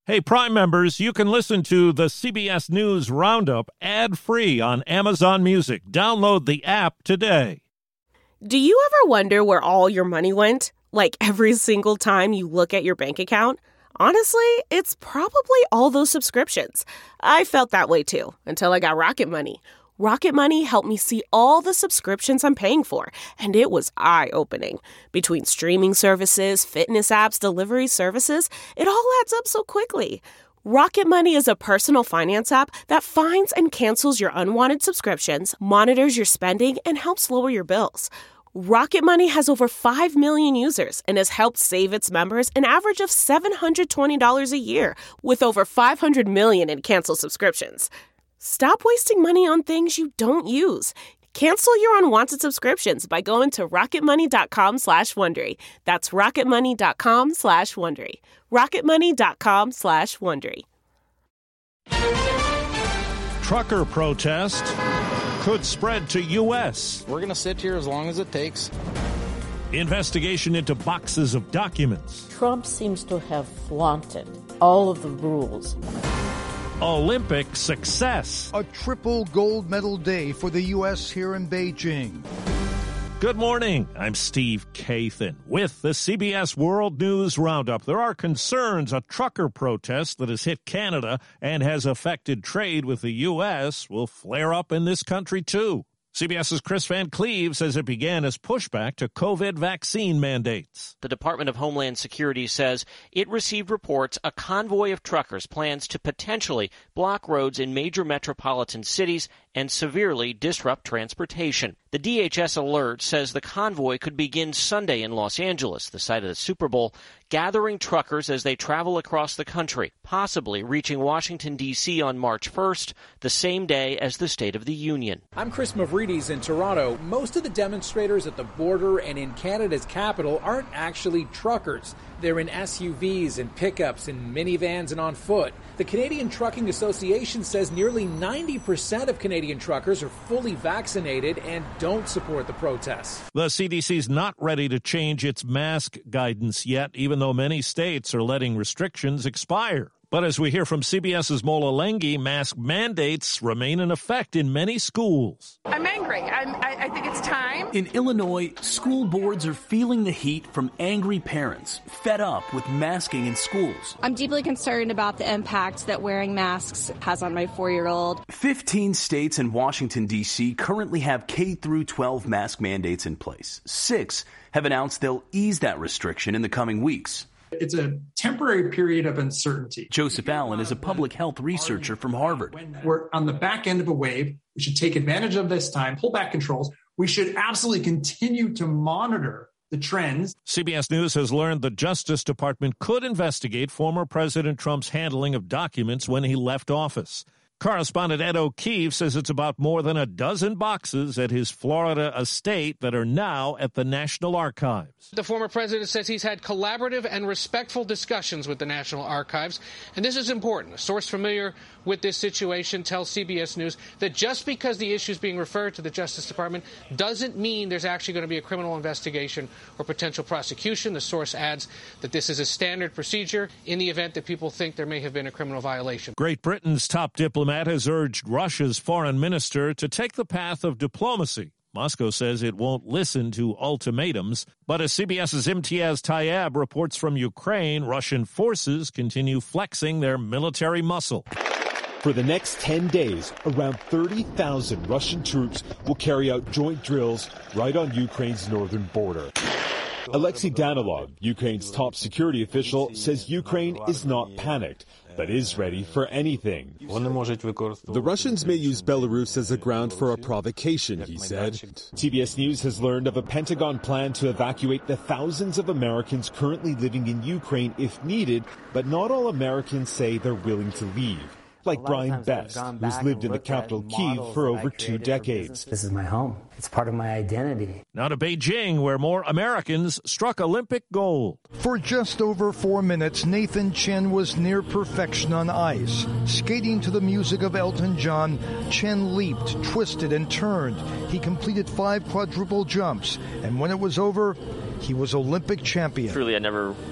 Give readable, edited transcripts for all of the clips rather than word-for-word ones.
Hey, Prime members, you can listen to the CBS News Roundup ad-free on Amazon Music. Download the app today. Do you ever wonder where all your money went? Like every single time you look at your bank account? Honestly, it's probably all those subscriptions. I felt that way too, until I got Rocket Money. Rocket Money helped me see all the subscriptions I'm paying for, and it was eye-opening. Between streaming services, fitness apps, delivery services, it all adds up so quickly. Rocket Money is a personal finance app that finds and cancels your unwanted subscriptions, monitors your spending, and helps lower your bills. Rocket Money has over 5 million users and has helped save its members an average of $720 a year, with over 500 million in canceled subscriptions. Stop wasting money on things you don't use. Cancel your unwanted subscriptions by going to rocketmoney.com/Wondery. That's rocketmoney.com/Wondery. rocketmoney.com/Wondery. Trucker protest could spread to U.S. We're going to sit here as long as it takes. Investigation into boxes of documents. Trump seems to have flaunted all of the rules. Olympic success. A triple gold medal day for the U.S. here in Beijing. Good morning. I'm Steve Kathan with the CBS World News Roundup. There are concerns a trucker protest that has hit Canada and has affected trade with the U.S. will flare up in this country, too. CBS's Chris Van Cleve says it began as pushback to COVID vaccine mandates. The Department of Homeland Security says it received reports a convoy of truckers plans to potentially block roads in major metropolitan cities and severely disrupt transportation. The DHS alert says the convoy could begin Sunday in Los Angeles, the site of the Super Bowl, gathering truckers as they travel across the country, possibly reaching Washington, D.C. on March 1st, the same day as the State of the Union. I'm Chris Mavridis in Toronto. Most of the demonstrators at the border and in Canada's capital aren't actually truckers. They're in SUVs and pickups and minivans and on foot. The Canadian Trucking Association says nearly 90% of Canadian truckers are fully vaccinated and don't support the protests. The CDC's not ready to change its mask guidance yet, even though many states are letting restrictions expire. But as we hear from CBS's Mola Lenghi, mask mandates remain in effect in many schools. I'm angry. I think it's time. In Illinois, school boards are feeling the heat from angry parents, fed up with masking in schools. I'm deeply concerned about the impact that wearing masks has on my 4-year-old. 15 states and Washington, D.C. currently have K-12 mask mandates in place. 6 have announced they'll ease that restriction in the coming weeks. It's a temporary period of uncertainty. Joseph Allen is a public health researcher from Harvard. We're on the back end of a wave. We should take advantage of this time, pull back controls. We should absolutely continue to monitor the trends. CBS News has learned the Justice Department could investigate former President Trump's handling of documents when he left office. Correspondent Ed O'Keefe says it's about more than a dozen boxes at his Florida estate that are now at the National Archives. The former president says he's had collaborative and respectful discussions with the National Archives, and this is important. A source familiar with this situation tells CBS News that just because the issue is being referred to the Justice Department doesn't mean there's actually going to be a criminal investigation or potential prosecution. The source adds that this is a standard procedure in the event that people think there may have been a criminal violation. Great Britain's top diplomat has urged Russia's foreign minister to take the path of diplomacy. Moscow says it won't listen to ultimatums. But as CBS's Imtiaz Tyab reports from Ukraine, Russian forces continue flexing their military muscle. For the next 10 days, around 30,000 Russian troops will carry out joint drills right on Ukraine's northern border. Alexei Danilov, Ukraine's top security official, says Ukraine is not panicked, but is ready for anything. The Russians may use Belarus as a ground for a provocation, he said. CBS News has learned of a Pentagon plan to evacuate the thousands of Americans currently living in Ukraine if needed, but not all Americans say they're willing to leave. Like Brian Best, who's lived in the capital Kyiv for over 2 decades. This is my home. It's part of my identity. Now to Beijing, where more Americans struck Olympic gold. For just over 4 minutes, Nathan Chen was near perfection on ice. Skating to the music of Elton John, Chen leaped, twisted, and turned. He completed 5 quadruple jumps, and when it was over, he was Olympic champion. Truly, I never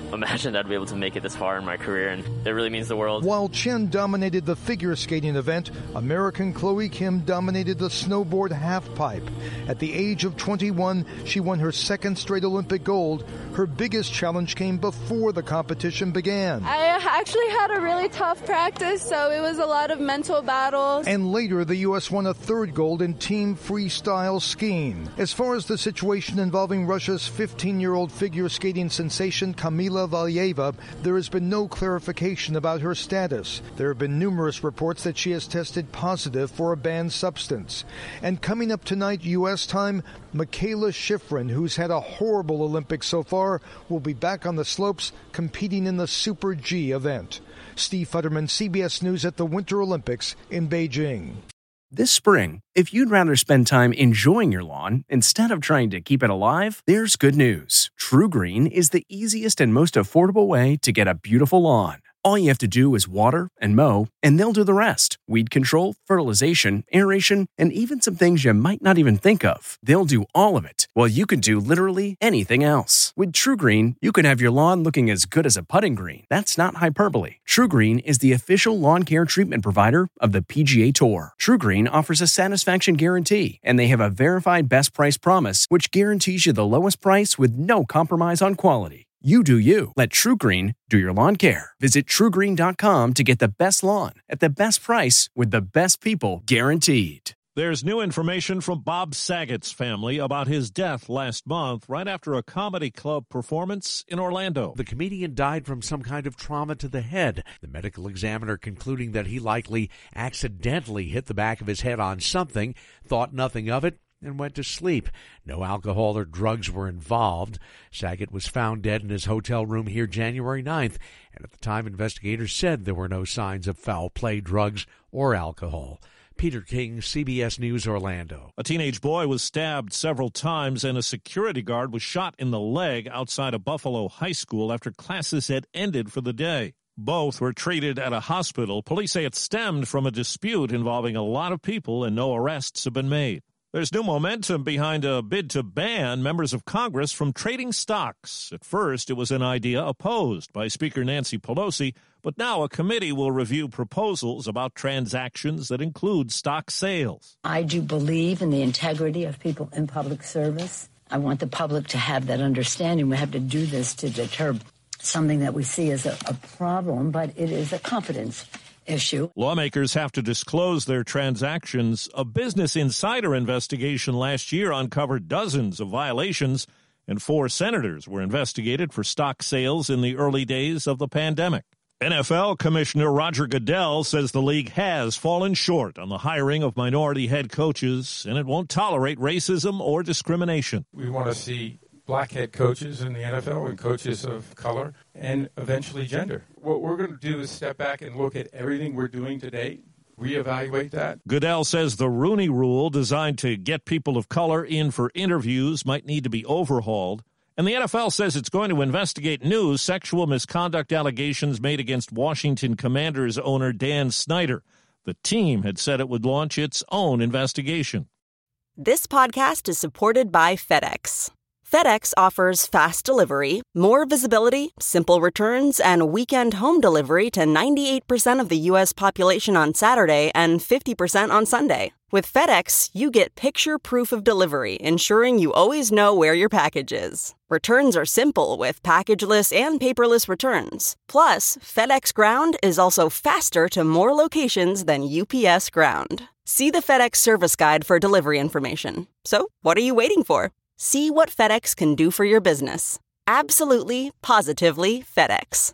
imagined I'd be able to make it this far in my career, and it really means the world. While Chen dominated the figure skating event, American Chloe Kim dominated the snowboard halfpipe. At the age of 21, she won her second straight Olympic gold. Her biggest challenge came before the competition began. I actually had a really tough practice, so it was a lot of mental battles. And later, the U.S. won a third gold in team freestyle skiing. As far as the situation involving Russia's 15-year-old figure skating sensation Kamila Valieva, there has been no clarification about her status. There have been numerous reports that she has tested positive for a banned substance. And coming up tonight, U.S. time, Mikaela Shiffrin, who's had a horrible Olympics so far, will be back on the slopes competing in the Super G event. Steve Futterman, CBS News at the Winter Olympics in Beijing. This spring, if you'd rather spend time enjoying your lawn instead of trying to keep it alive, there's good news. TruGreen is the easiest and most affordable way to get a beautiful lawn. All you have to do is water and mow, and they'll do the rest. Weed control, fertilization, aeration, and even some things you might not even think of. They'll do all of it, while you can do literally anything else. With TruGreen, you can have your lawn looking as good as a putting green. That's not hyperbole. TruGreen is the official lawn care treatment provider of the PGA Tour. TruGreen offers a satisfaction guarantee, and they have a verified best price promise, which guarantees you the lowest price with no compromise on quality. You do you. Let TruGreen do your lawn care. Visit TruGreen.com to get the best lawn at the best price with the best people guaranteed. There's new information from Bob Saget's family about his death last month right after a comedy club performance in Orlando. The comedian died from some kind of trauma to the head. The medical examiner concluding that he likely accidentally hit the back of his head on something, thought nothing of it, and went to sleep. No alcohol or drugs were involved. Saget was found dead in his hotel room here January 9th, and at the time investigators said there were no signs of foul play, drugs, or alcohol. Peter King, CBS News, Orlando. A teenage boy was stabbed several times and a security guard was shot in the leg outside of Buffalo High School after classes had ended for the day. Both were treated at a hospital. Police say it stemmed from a dispute involving a lot of people and no arrests have been made. There's new momentum behind a bid to ban members of Congress from trading stocks. At first, it was an idea opposed by Speaker Nancy Pelosi, but now a committee will review proposals about transactions that include stock sales. I do believe in the integrity of people in public service. I want the public to have that understanding. We have to do this to deter something that we see as a problem, but it is a confidence issue. Lawmakers have to disclose their transactions. A Business Insider investigation last year uncovered dozens of violations, and 4 senators were investigated for stock sales in the early days of the pandemic. NFL Commissioner Roger Goodell says the league has fallen short on the hiring of minority head coaches, and it won't tolerate racism or discrimination. We want to see black head coaches in the NFL and coaches of color, and eventually gender. What we're going to do is step back and look at everything we're doing to date, reevaluate that. Goodell says the Rooney Rule, designed to get people of color in for interviews, might need to be overhauled. And the NFL says it's going to investigate new sexual misconduct allegations made against Washington Commanders owner Dan Snyder. The team had said it would launch its own investigation. This podcast is supported by FedEx. FedEx offers fast delivery, more visibility, simple returns, and weekend home delivery to 98% of the U.S. population on Saturday and 50% on Sunday. With FedEx, you get picture proof of delivery, ensuring you always know where your package is. Returns are simple with packageless and paperless returns. Plus, FedEx Ground is also faster to more locations than UPS Ground. See the FedEx service guide for delivery information. So, what are you waiting for? See what FedEx can do for your business. Absolutely, positively FedEx.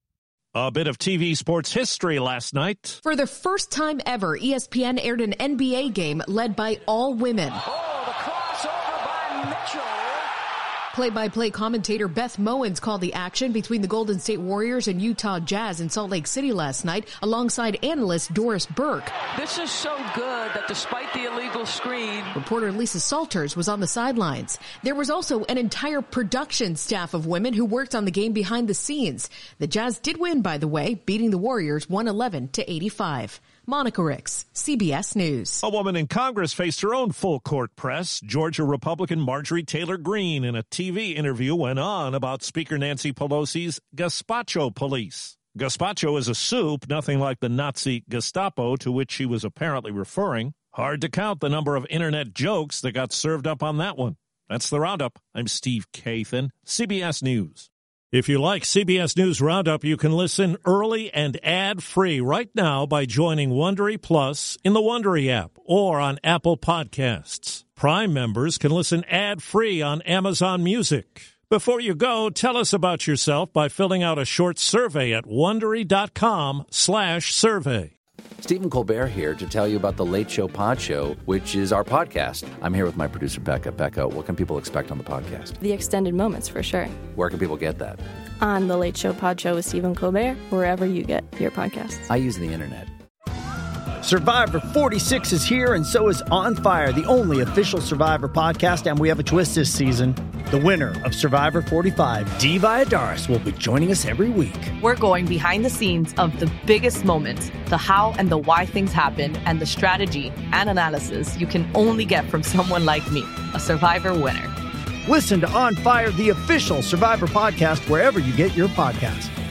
A bit of TV sports history last night. For the first time ever, ESPN aired an NBA game led by all women. Oh, the crossover by Mitchell. Play-by-play commentator Beth Mowins called the action between the Golden State Warriors and Utah Jazz in Salt Lake City last night, alongside analyst Doris Burke. This is so good that despite the illegal screen, reporter Lisa Salters was on the sidelines. There was also an entire production staff of women who worked on the game behind the scenes. The Jazz did win, by the way, beating the Warriors 111-85. Monica Ricks, CBS News. A woman in Congress faced her own full-court press. Georgia Republican Marjorie Taylor Greene in a TV TV interview went on about Speaker Nancy Pelosi's gazpacho police. Gazpacho is a soup, nothing like the Nazi Gestapo to which she was apparently referring. Hard to count the number of internet jokes that got served up on that one. That's the Roundup. I'm Steve Kathan, CBS News. If you like CBS News Roundup, you can listen early and ad-free right now by joining Wondery Plus in the Wondery app or on Apple Podcasts. Prime members can listen ad-free on Amazon Music. Before you go, tell us about yourself by filling out a short survey at Wondery.com/survey. Stephen Colbert here to tell you about the Late Show Pod Show, which is our podcast. I'm here with my producer, Becca. Becca, what can people expect on the podcast? The extended moments, for sure. Where can people get that? On the Late Show Pod Show with Stephen Colbert, wherever you get your podcasts. I use the internet. Survivor 46 is here, and so is On Fire, the only official Survivor podcast, and we have a twist this season. The winner of Survivor 45, Dee Valladares, will be joining us every week. We're going behind the scenes of the biggest moments, the how and the why things happen, and the strategy and analysis you can only get from someone like me, a Survivor winner. Listen to On Fire, the official Survivor podcast, wherever you get your podcasts.